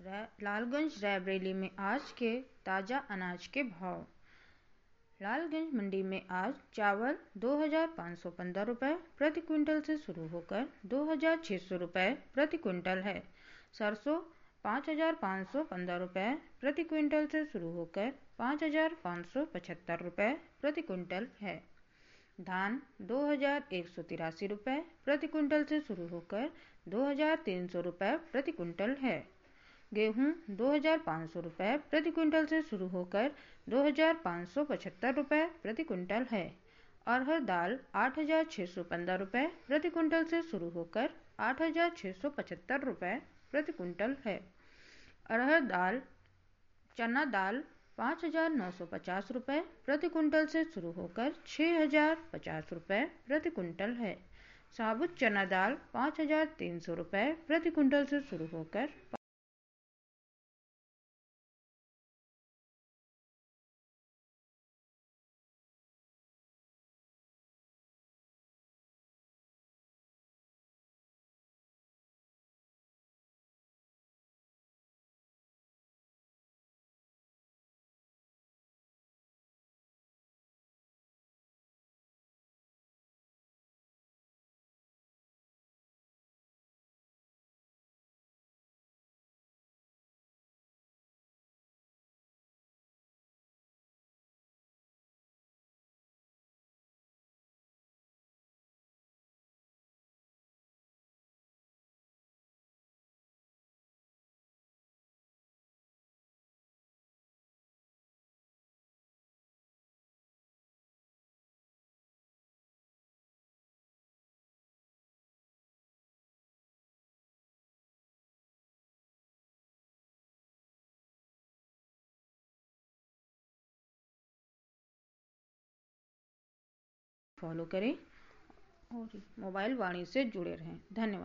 लालगंज रायबरेली में आज के ताज़ा अनाज के भाव। लालगंज मंडी में आज चावल 2515 रुपये प्रति क्विंटल से शुरू होकर 2600 रुपये प्रति क्विंटल है। सरसों 5515 रुपये प्रति क्विंटल से शुरू होकर 5575 रुपये प्रति क्विंटल है। धान 2183 रुपये प्रति क्विंटल से शुरू होकर 2300 रुपये प्रति क्विंटल है। गेहूँ 2500 रुपये प्रति क्विंटल से शुरू होकर 2575 रुपये प्रति क्विंटल है। अरहर दाल 8615 रुपये प्रति क्विंटल से शुरू होकर 8675 रुपये प्रति क्विंटल है। अरहर दाल चना दाल 5950 रुपये प्रति क्विंटल से शुरू होकर 6050 रुपये प्रति क्विंटल है। साबुत चना दाल 5300 रुपये प्रति क्विंटल से शुरू होकर फॉलो करें और मोबाइल वाणी से जुड़े रहें। धन्यवाद।